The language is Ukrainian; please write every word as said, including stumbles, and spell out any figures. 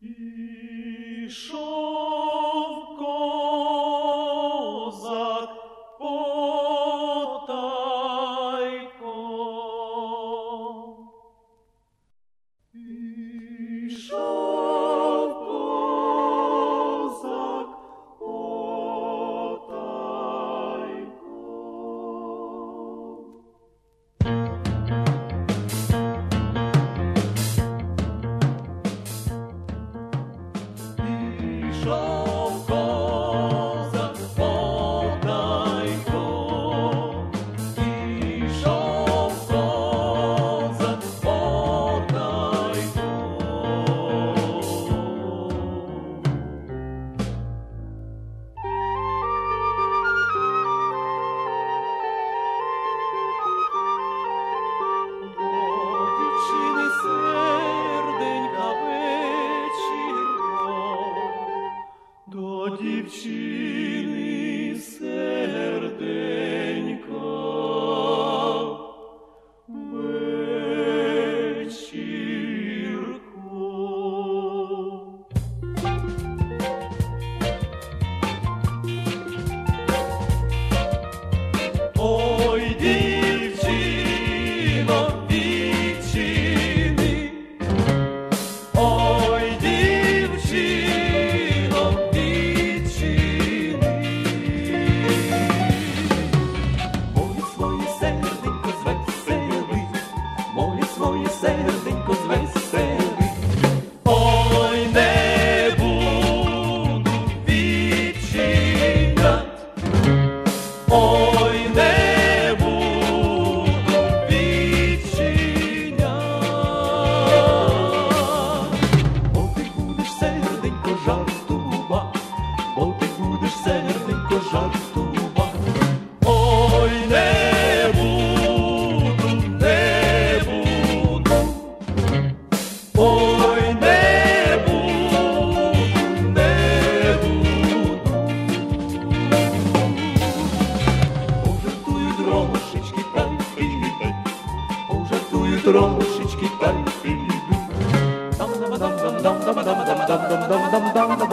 Ішов козак потайком. Ішов козак потайком. Ішов козак потайком, ішов козак потайком. До дівчини серденька вечірком, до дівчини серденька вечірком. Ой, дівчино, відчини, ой, дівчино, відчини. Моє своє серденько звесели, моє своє серденько звесели. Ой, не буду відчинять, ой, не буду відчинять. Бо ти будеш, серденько, жартувати, бо ти будеш, серденько, жартувати. Ой, не буду, не буду, ой, не буду, не буду. Пожартую трошечки, та й піду, пожартую трошечки, та й піду. Дам-дам-дам-дам-дам-дам-дам-дам-дам-дам-дам-дам.